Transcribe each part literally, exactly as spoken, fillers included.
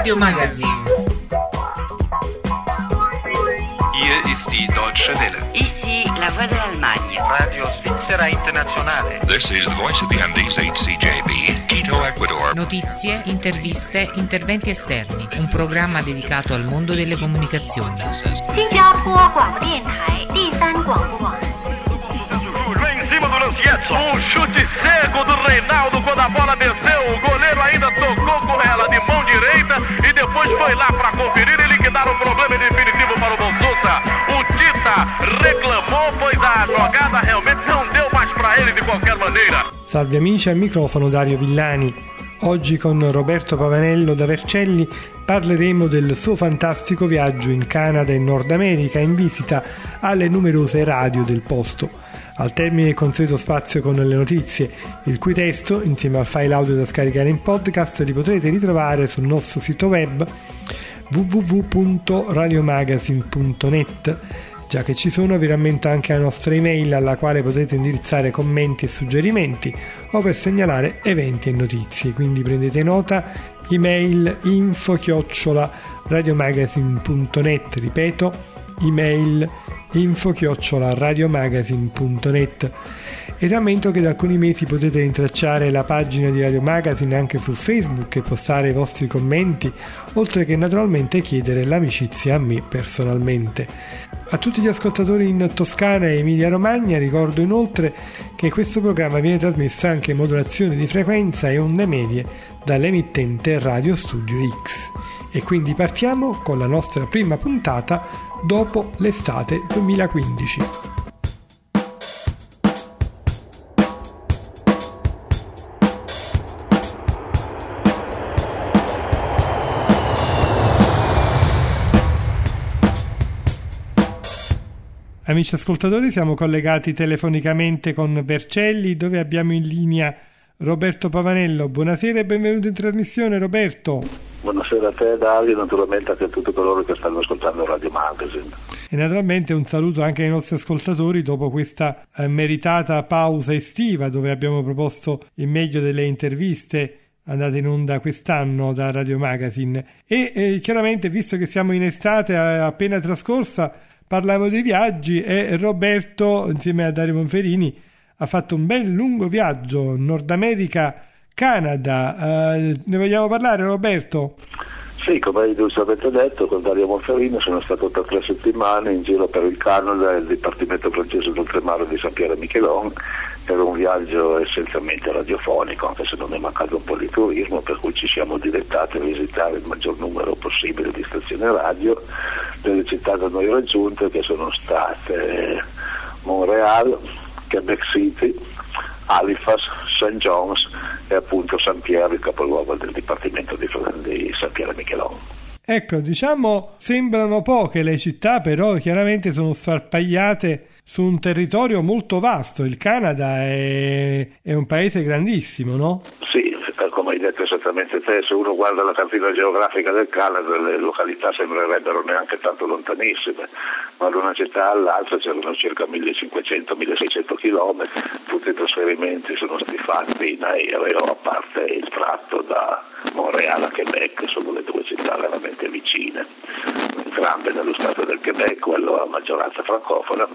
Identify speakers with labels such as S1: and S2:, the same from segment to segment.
S1: Radio Magazine.
S2: Hier ist die Deutsche Welle.
S3: Ici la voix de l'Allemagne.
S4: Radio Svizzera Internazionale.
S2: This is the voice of the Andes H C J B, Quito, Ecuador.
S1: Notizie, interviste, interventi esterni. Un programma dedicato al mondo delle comunicazioni.
S5: Em cima do Lancietto, um chute cego do Reinaldo quando a bola desceu, o goleiro ainda tocou com ela de mão direita e depois foi lá para conferir e liquidar o problema definitivo para o Bonsusa. O Tita reclamou, pois a jogada realmente não deu mais para ele de qualquer maneira.
S6: Salve amici, al microfono Dario Villani. Oggi con Roberto Pavanello da Vercelli parleremo del suo fantastico viaggio in Canada e Nord America in visita alle numerose radio del posto. Al termine del consueto spazio con le notizie, il cui testo, insieme al file audio da scaricare in podcast, li potrete ritrovare sul nostro sito web w w w punto radiomagazine punto net. Già che ci sono, vi rammento anche la nostra email alla quale potete indirizzare commenti e suggerimenti o per segnalare eventi e notizie. Quindi prendete nota, email info chiocciola radiomagazine punto net, ripeto, email info chiocciola radiomagazine punto net. E rammento che da alcuni mesi potete rintracciare la pagina di Radio Magazine anche su Facebook e postare i vostri commenti, oltre che naturalmente chiedere l'amicizia a me personalmente. A tutti gli ascoltatori in Toscana e Emilia Romagna ricordo inoltre che questo programma viene trasmesso anche in modulazione di frequenza e onde medie dall'emittente Radio Studio X. E quindi partiamo con la nostra prima puntata dopo l'estate duemilaquindici. Amici ascoltatori, siamo collegati telefonicamente con Vercelli, dove abbiamo in linea Roberto Pavanello. Buonasera e benvenuto in trasmissione, Roberto.
S7: Buonasera a te Dario, naturalmente anche a tutti coloro che stanno ascoltando Radio Magazine.
S6: E naturalmente un saluto anche ai nostri ascoltatori dopo questa eh, meritata pausa estiva, dove abbiamo proposto il meglio delle interviste andate in onda quest'anno da Radio Magazine. E eh, chiaramente, visto che siamo in estate eh, appena trascorsa, parliamo dei viaggi e Roberto, insieme a Dario Monferini, ha fatto un bel lungo viaggio Nord America, Canada. Uh, ne vogliamo parlare, Roberto?
S7: Sì, come hai giustamente detto, con Dario Monferini sono stato per tre settimane in giro per il Canada e il Dipartimento francese d'oltremare di Saint-Pierre-et-Miquelon, per un viaggio essenzialmente radiofonico, anche se non è mancato un po' di turismo, per cui ci siamo direttati a visitare il maggior numero possibile di stazioni radio delle città da noi raggiunte, che sono state Montréal, Quebec City, Halifax, Saint John's e appunto Saint-Pierre, il capoluogo del Dipartimento di, di Saint-Pierre-et-Miquelon.
S6: Ecco, diciamo, sembrano poche le città, però chiaramente sono sparpagliate su un territorio molto vasto. Il Canada è, è un paese grandissimo, no?
S7: Sì, come hai detto esattamente te, se uno guarda la cartina geografica del Canada le località sembrerebbero neanche tanto lontanissime, ma da una città all'altra c'erano circa millecinquecento milleseicento chilometri. Tutti i trasferimenti sono stati fatti in aereo, a parte il tratto da Montréal a Quebec, sono le due città veramente vicine, entrambe nello stato del Quebec, quello a maggioranza francofona,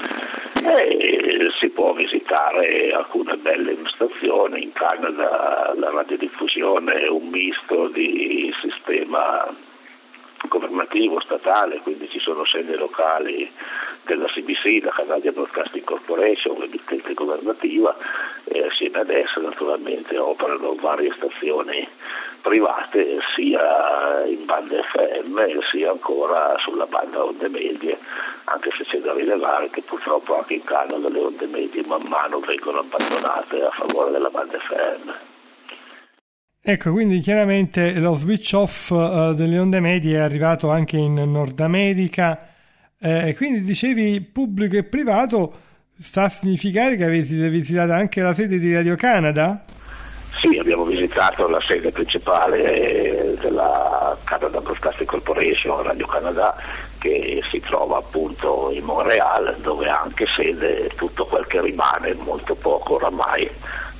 S7: e si può visitare alcune belle stazioni. In Canada la radiodiffusione è un misto di sistema governativo, statale, quindi ci sono sedi locali della C B C, la Canadian Broadcasting Corporation, l'emittente governativa, e assieme ad essa naturalmente operano varie stazioni private sia in banda F M sia ancora sulla banda onde medie, anche se c'è da rilevare che purtroppo anche in Canada le onde medie man mano vengono abbandonate a favore della banda F M.
S6: Ecco, quindi chiaramente lo switch off uh, delle onde medie è arrivato anche in Nord America, e eh, quindi dicevi pubblico e privato, sta a significare che avete visitato anche la sede di Radio Canada?
S7: Sì, abbiamo visitato la sede principale della Canada Broadcasting Corporation, Radio Canada, che si trova appunto in Montréal, dove ha anche sede tutto quel che rimane, molto poco oramai,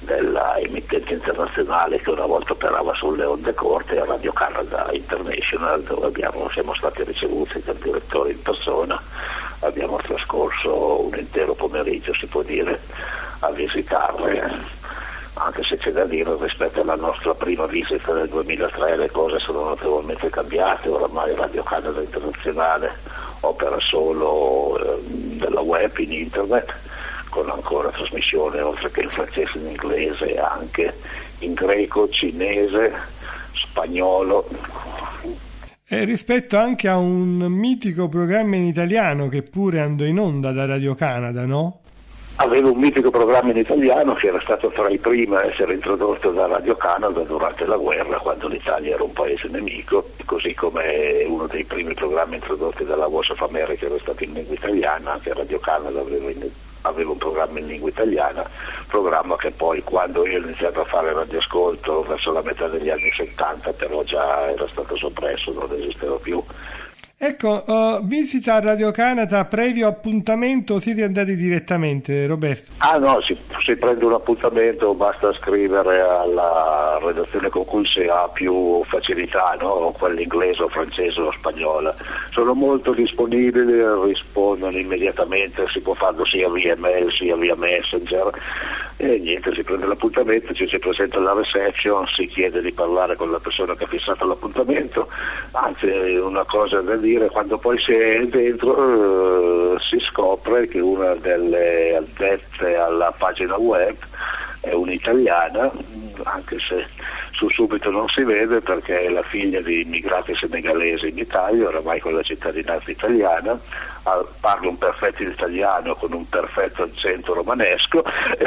S7: della emittente internazionale che una volta operava sulle onde corte, a Radio Canada International, dove abbiamo, siamo stati ricevuti dal direttore in persona. Abbiamo trascorso un intero pomeriggio, si può dire, a visitarle. Anche se c'è da dire, rispetto alla nostra prima visita del duemilatré le cose sono notevolmente cambiate. Oramai Radio Canada Internazionale opera solo eh, della web, in internet, con ancora trasmissione oltre che in francese, in inglese, anche in greco, cinese, spagnolo.
S6: E rispetto anche a un mitico programma in italiano che pure andò in onda da Radio Canada, no?
S7: Aveva un mitico programma in italiano che era stato tra i primi a essere introdotto da Radio Canada durante la guerra, quando l'Italia era un paese nemico, così come uno dei primi programmi introdotti dalla Voice of America era stato in lingua italiana. Anche Radio Canada aveva, in, aveva un programma in lingua italiana, programma che poi, quando io ho iniziato a fare radioascolto verso la metà degli anni settanta, però già era stato soppresso, non esisteva più.
S6: Ecco, uh, visita Radio Canada previo appuntamento o siete andati direttamente, Roberto?
S7: Ah no, si, si prende un appuntamento, basta scrivere alla redazione con cui si ha più facilità, no? Quella inglese o francese o spagnola. Sono molto disponibili, rispondono immediatamente, si può farlo sia via mail sia via messenger. E niente, si prende l'appuntamento, ci si presenta alla reception, si chiede di parlare con la persona che ha fissato l'appuntamento. Anzi, una cosa da dire, quando poi si è dentro eh, si scopre che una delle addette alla pagina web è un'italiana, anche se su subito non si vede, perché è la figlia di immigrati senegalesi in Italia, oramai con la cittadinanza italiana, parla un perfetto italiano con un perfetto accento romanesco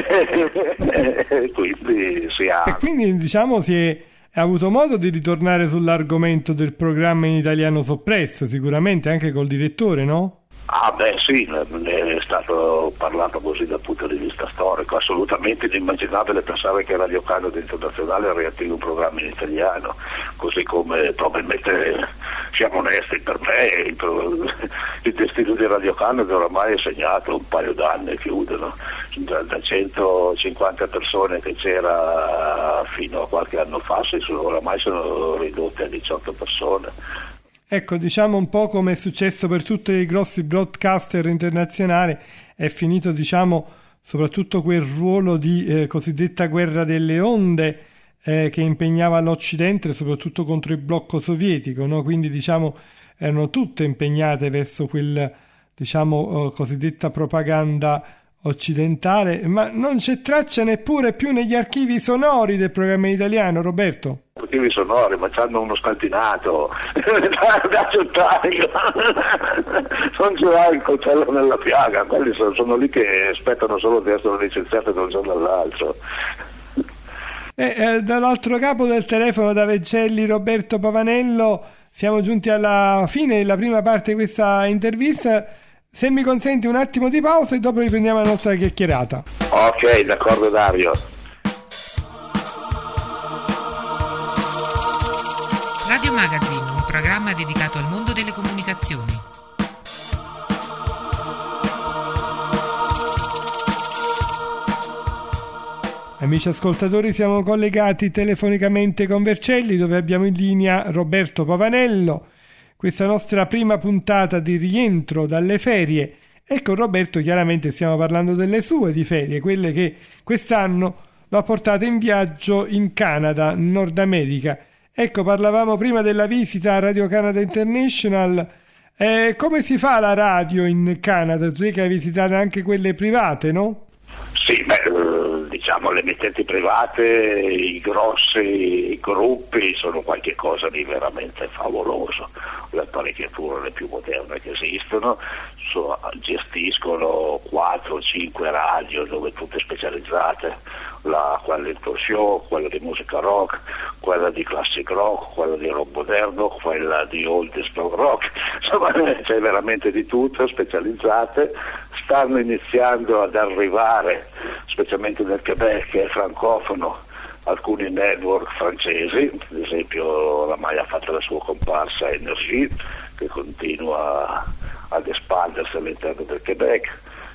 S7: e quindi si ha...
S6: E quindi diciamo si è, ha avuto modo di ritornare sull'argomento del programma in italiano soppresso, sicuramente anche col direttore, no?
S7: Ah beh sì, ne è stato parlato così dal punto di vista storico, assolutamente inimmaginabile pensare che Radio Canada Internazionale riattivi un programma in italiano, così come probabilmente, siamo onesti, per me il, il destino di Radio Canada oramai è segnato, un paio d'anni chiudono, da, da centocinquanta persone che c'era fino a qualche anno fa, sono, oramai sono ridotte a diciotto persone.
S6: Ecco, diciamo un po' come è successo per tutti i grossi broadcaster internazionali, è finito, diciamo, soprattutto quel ruolo di eh, cosiddetta guerra delle onde eh, che impegnava l'Occidente, soprattutto contro il blocco sovietico, no? Quindi, diciamo, erano tutte impegnate verso quel, diciamo, eh, cosiddetta propaganda occidentale, ma non c'è traccia neppure più negli archivi sonori del programma in italiano, Roberto?
S7: Archivi sonori, ma c'hanno uno scantinato da accettario, non ce l'ha il coltello nella piaga, quelli sono, sono lì che aspettano solo di essere licenziati da un giorno all'altro.
S6: E, eh, dall'altro capo del telefono da Vercelli, Roberto Pavanello, siamo giunti alla fine della prima parte di questa intervista. Se mi consenti un attimo di pausa e dopo riprendiamo la nostra chiacchierata.
S7: Ok, d'accordo Dario.
S1: Radio Magazine, un programma dedicato al mondo delle comunicazioni.
S6: Amici ascoltatori, siamo collegati telefonicamente con Vercelli, dove abbiamo in linea Roberto Pavanello. Questa nostra prima puntata di rientro dalle ferie, e con Roberto chiaramente stiamo parlando delle sue di ferie, quelle che quest'anno lo ha portato in viaggio in Canada, Nord America. Ecco, parlavamo prima della visita a Radio Canada International. Eh, come si fa la radio in Canada? Tu che hai visitato anche quelle private, no?
S7: Sì, beh, diciamo le emittenti private, i grossi gruppi sono qualche cosa di veramente favoloso. Le apparecchiature le più moderne che esistono, so, gestiscono quattro o cinque radio dove tutte specializzate, la, quella di talk show, quella di musica rock, quella di classic rock, quella di rock moderno, quella di oldest rock, insomma c'è veramente di tutto, specializzate. Stanno iniziando ad arrivare, specialmente nel Quebec che è francofono, alcuni network francesi, ad esempio oramai ha fatto la sua comparsa Energie, che continua ad espandersi all'interno del Quebec.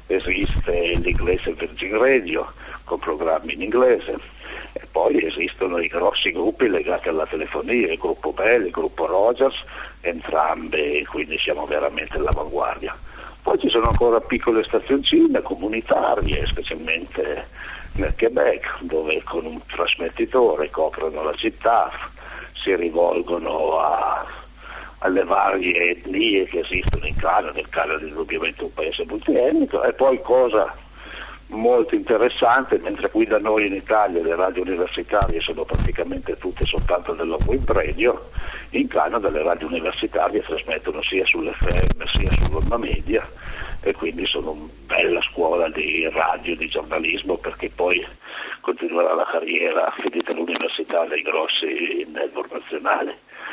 S7: esiste l'inglese Virgin Radio con programmi in inglese, e poi esistono i grossi gruppi legati alla telefonia, il gruppo Bell, il gruppo Rogers, entrambi, quindi siamo veramente all'avanguardia. Poi ci sono ancora piccole stazioncine comunitarie, specialmente nel Quebec, dove con un trasmettitore coprono la città, si rivolgono a, alle varie etnie che esistono in Canada. Il Canada è indubbiamente un paese multietnico. E poi cosa molto interessante, mentre qui da noi in Italia le radio universitarie sono praticamente tutte soltanto della web radio, in Canada le radio universitarie trasmettono sia sull'F M sia sull'onda media, e quindi sono una bella scuola di radio, di giornalismo, perché poi continuerà la carriera finita l'università dei grossi network nazionali.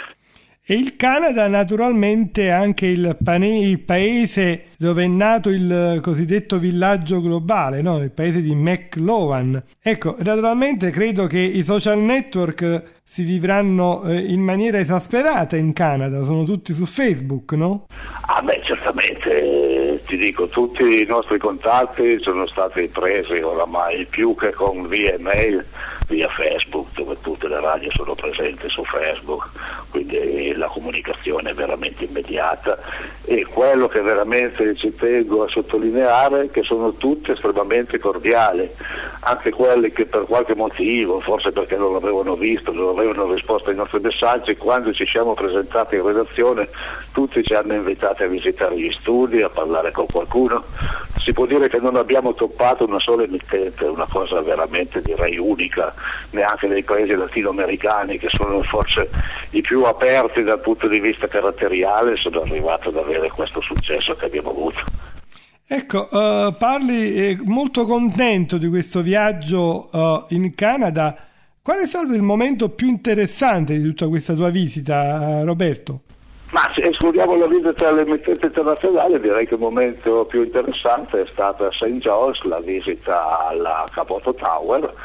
S6: E il Canada naturalmente è anche il, pane- il paese dove è nato il cosiddetto villaggio globale, no? Il paese di McLuhan. Ecco, naturalmente credo che i social network si vivranno eh, in maniera esasperata in Canada, sono tutti su Facebook, no?
S7: Ah beh, certamente, ti dico, tutti i nostri contatti sono stati presi oramai più che con via email, via Facebook, dove tutte le radio sono presenti su Facebook, quindi la comunicazione è veramente immediata, e quello che veramente ci tengo a sottolineare è che sono tutte estremamente cordiali, anche quelli che per qualche motivo, forse perché non l'avevano visto, non avevano risposto ai nostri messaggi, quando ci siamo presentati in redazione tutti ci hanno invitati a visitare gli studi, a parlare con qualcuno. Si può dire che non abbiamo toppato una sola emittente, una cosa veramente direi unica, neanche nei paesi latinoamericani, che sono forse i più aperti dal punto di vista caratteriale, sono arrivato ad avere questo successo che abbiamo avuto.
S6: Ecco, uh, parli eh, molto contento di questo viaggio uh, in Canada. Qual è stato il momento più interessante di tutta questa tua visita, uh, Roberto?
S7: Ma se escludiamo la visita all'emittente internazionale, direi che il momento più interessante è stata a Saint John's, la visita alla Capoto Tower,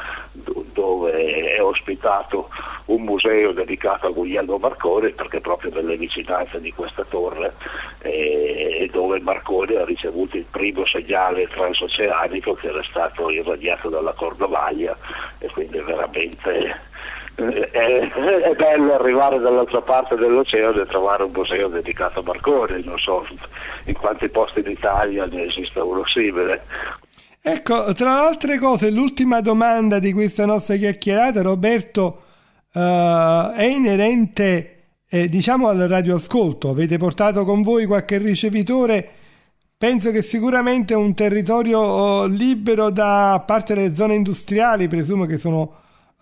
S7: dove è ospitato un museo dedicato a Guglielmo Marconi, perché proprio nelle vicinanze di questa torre e dove Marconi ha ricevuto il primo segnale transoceanico che era stato irradiato dalla Cornovaglia, e quindi veramente È, è bello arrivare dall'altra parte dell'oceano e trovare un museo dedicato a Marconi. Non so in quanti posti d'Italia ne esista uno simile.
S6: Ecco, tra le altre cose, l'ultima domanda di questa nostra chiacchierata, Roberto, uh, è inerente eh, diciamo al radioascolto. Avete portato con voi qualche ricevitore? Penso che sicuramente è un territorio uh, libero da, a parte le zone industriali, presumo che sono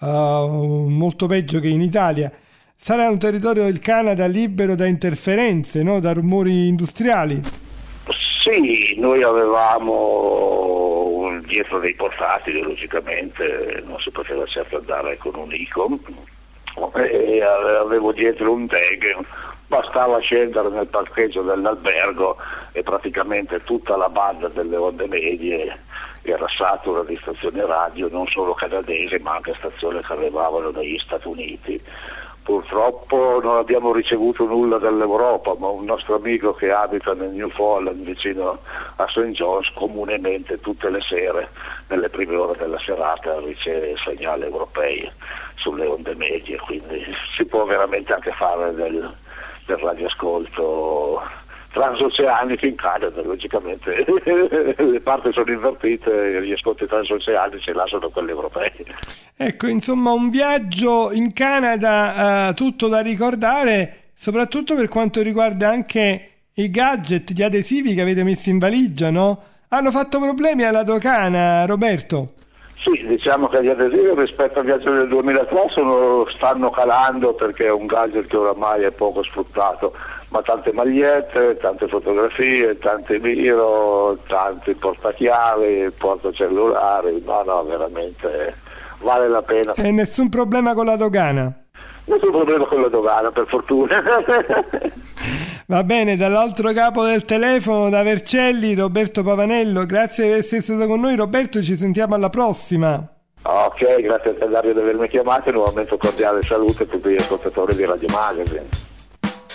S6: Uh, molto peggio che in Italia. Sarà un territorio del Canada libero da interferenze, no? Da rumori industriali.
S7: Sì, noi avevamo dietro dei portatili, logicamente non si poteva certo andare con un Icon, e avevo dietro un tag, bastava scendere nel parcheggio dell'albergo e praticamente tutta la banda delle onde medie era satura di stazioni radio, non solo canadesi ma anche stazioni che arrivavano dagli Stati Uniti. Purtroppo non abbiamo ricevuto nulla dall'Europa, ma un nostro amico che abita nel Newfoundland vicino a Saint John's comunemente tutte le sere nelle prime ore della serata riceve segnali europei sulle onde medie, quindi si può veramente anche fare del, del radioascolto transoceanico in Canada. Logicamente le parti sono invertite, gli ascolti transoceanici là sono quelli europei.
S6: Ecco, insomma, un viaggio in Canada uh, tutto da ricordare, soprattutto per quanto riguarda anche i gadget, gli adesivi che avete messo in valigia, no? Hanno fatto problemi alla dogana, Roberto?
S7: Sì, diciamo che gli adesivi rispetto al viaggio del duemilatré sono, stanno calando, perché è un gadget che oramai è poco sfruttato, ma tante magliette, tante fotografie, tante miro, tanti portachiavi, portacellulari, no no, veramente vale la pena.
S6: E nessun problema con la dogana?
S7: Nessun problema con la dogana, per fortuna.
S6: Va bene, dall'altro capo del telefono da Vercelli, Roberto Pavanello, grazie di essere stato con noi. Roberto, ci sentiamo alla prossima.
S7: Ok, grazie a te Dario di avermi chiamato, e nuovamente un cordiale saluto a tutti gli ascoltatori di Radio Magazine.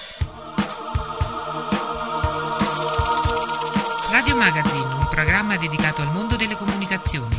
S1: Radio Magazine, un programma di dedicato al mondo delle comunicazioni.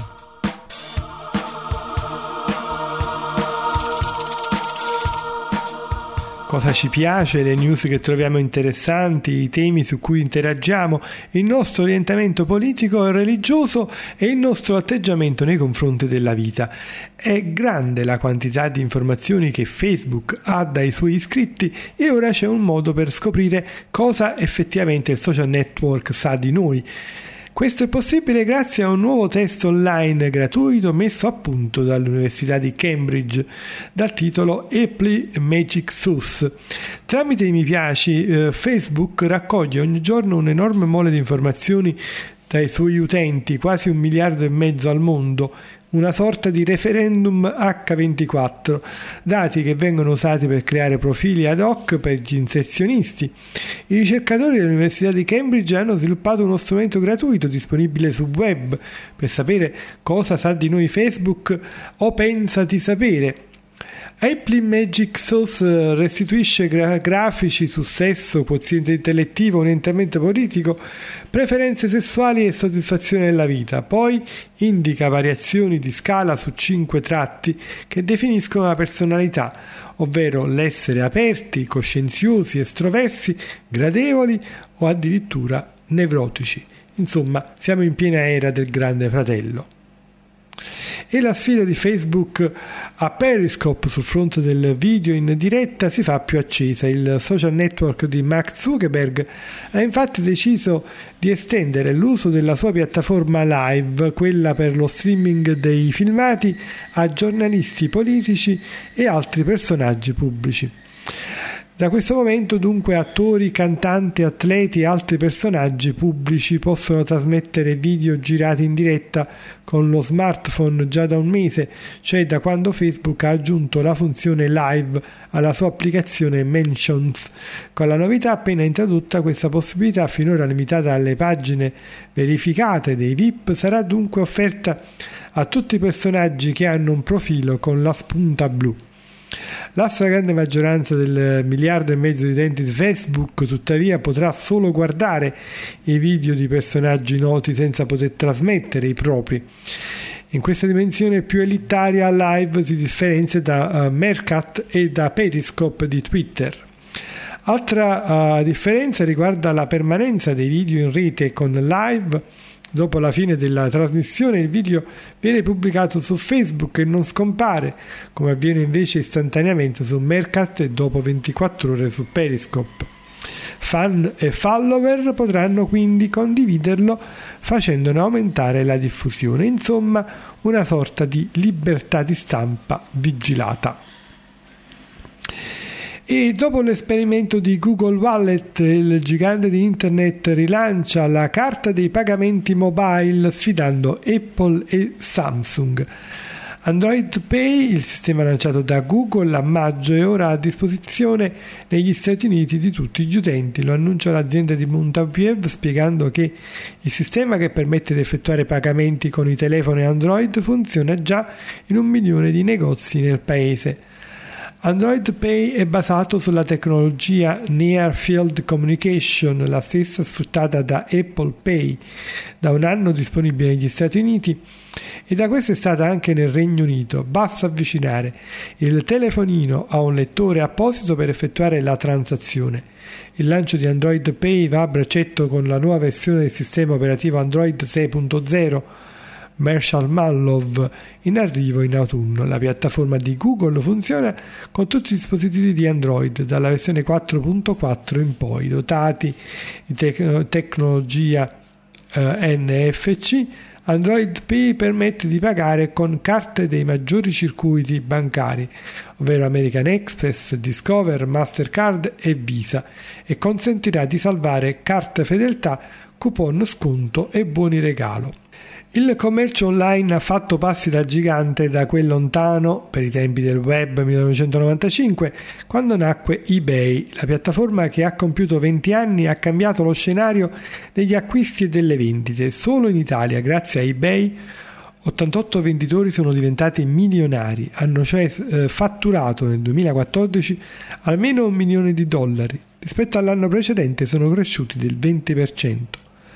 S6: Cosa ci piace, le news che troviamo interessanti, i temi su cui interagiamo, il nostro orientamento politico e religioso e il nostro atteggiamento nei confronti della vita. È grande la quantità di informazioni che Facebook ha dai suoi iscritti e ora c'è un modo per scoprire cosa effettivamente il social network sa di noi. Questo è possibile grazie a un nuovo test online gratuito messo a punto dall'Università di Cambridge dal titolo Apply Magic Sauce. Tramite i mi piaci, eh, Facebook raccoglie ogni giorno un enorme mole di informazioni dai suoi utenti, quasi un miliardo e mezzo al mondo, una sorta di referendum acca ventiquattro, dati che vengono usati per creare profili ad hoc per gli inserzionisti. I ricercatori dell'Università di Cambridge hanno sviluppato uno strumento gratuito disponibile sul web per sapere cosa sa di noi Facebook o pensa di sapere. Apply Magic Sauce restituisce gra- grafici su sesso, quoziente intellettivo, orientamento politico, preferenze sessuali e soddisfazione della vita. Poi indica variazioni di scala su cinque tratti che definiscono la personalità, ovvero l'essere aperti, coscienziosi, estroversi, gradevoli o addirittura nevrotici. Insomma, siamo in piena era del Grande Fratello. E la sfida di Facebook a Periscope sul fronte del video in diretta si fa più accesa. Il social network di Mark Zuckerberg ha infatti deciso di estendere l'uso della sua piattaforma live, quella per lo streaming dei filmati, a giornalisti politici e altri personaggi pubblici. Da questo momento dunque attori, cantanti, atleti e altri personaggi pubblici possono trasmettere video girati in diretta con lo smartphone già da un mese, cioè da quando Facebook ha aggiunto la funzione live alla sua applicazione Mentions. Con la novità appena introdotta, questa possibilità, finora limitata alle pagine verificate dei V I P, sarà dunque offerta a tutti i personaggi che hanno un profilo con la spunta blu. La stragrande maggioranza del miliardo e mezzo di utenti di Facebook tuttavia potrà solo guardare i video di personaggi noti senza poter trasmettere i propri. In questa dimensione più elitaria, Live si differenzia da uh, Meerkat e da Periscope di Twitter. Altra uh, differenza riguarda la permanenza dei video in rete. Con Live, dopo la fine della trasmissione, il video viene pubblicato su Facebook e non scompare, come avviene invece istantaneamente su Meerkat e dopo ventiquattro ore su Periscope. Fan e follower potranno quindi condividerlo facendone aumentare la diffusione. Insomma, una sorta di libertà di stampa vigilata. E dopo l'esperimento di Google Wallet, il gigante di internet rilancia la carta dei pagamenti mobile sfidando Apple e Samsung. Android Pay, il sistema lanciato da Google a maggio, è ora a disposizione negli Stati Uniti di tutti gli utenti. Lo annuncia l'azienda di Montague spiegando che il sistema, che permette di effettuare pagamenti con i telefoni Android, funziona già in un milione di negozi nel paese. Android Pay è basato sulla tecnologia Near Field Communication, la stessa sfruttata da Apple Pay, da un anno disponibile negli Stati Uniti e da questo è stata anche nel Regno Unito. Basta avvicinare il telefonino a un lettore apposito per effettuare la transazione. Il lancio di Android Pay va a braccetto con la nuova versione del sistema operativo Android sei punto zero Marshmallow, in arrivo in autunno. La piattaforma di Google funziona con tutti i dispositivi di Android dalla versione quattro punto quattro in poi, dotati di tec- tecnologia eh, N F C. Android Pay permette di pagare con carte dei maggiori circuiti bancari, ovvero American Express, Discover, Mastercard e Visa, e consentirà di salvare carte fedeltà, coupon sconto e buoni regalo. Il commercio online ha fatto passi da gigante da quel lontano, per i tempi del web, millenovecentonovantacinque, quando nacque eBay. La piattaforma, che ha compiuto venti anni, ha cambiato lo scenario degli acquisti e delle vendite. Solo in Italia, grazie a eBay, ottantotto venditori sono diventati milionari, hanno cioè eh, fatturato nel duemilaquattordici almeno un milione di dollari. Rispetto all'anno precedente sono cresciuti del venti per cento.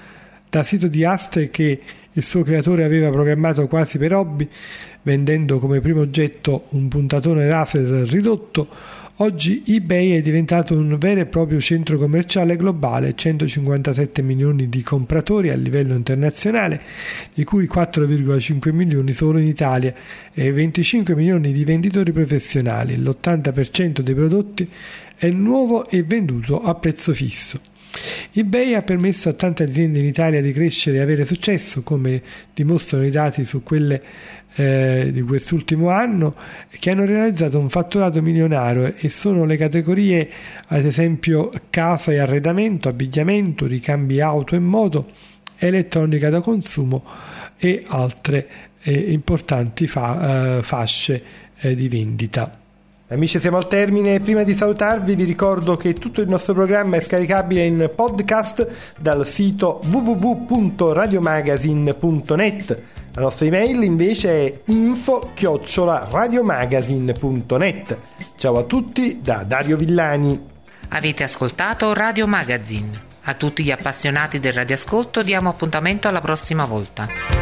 S6: Da sito di aste che il suo creatore aveva programmato quasi per hobby, vendendo come primo oggetto un puntatone laser ridotto, oggi eBay è diventato un vero e proprio centro commerciale globale, centocinquantasette milioni di compratori a livello internazionale, di cui quattro virgola cinque milioni solo in Italia e venticinque milioni di venditori professionali. L'ottanta per cento dei prodotti è nuovo e venduto a prezzo fisso. eBay ha permesso a tante aziende in Italia di crescere e avere successo, come dimostrano i dati su quelle eh, di quest'ultimo anno, che hanno realizzato un fatturato milionario, e sono le categorie ad esempio casa e arredamento, abbigliamento, ricambi auto e moto, elettronica da consumo e altre eh, importanti fa- eh, fasce eh, di vendita. Amici, siamo al termine. Prima di salutarvi vi ricordo che tutto il nostro programma è scaricabile in podcast dal sito w w w punto radiomagazine punto net. La nostra email invece è info chiocciola radiomagazine punto net. Ciao a tutti da Dario Villani.
S1: Avete ascoltato Radio Magazine. A tutti gli appassionati del radioascolto diamo appuntamento alla prossima volta.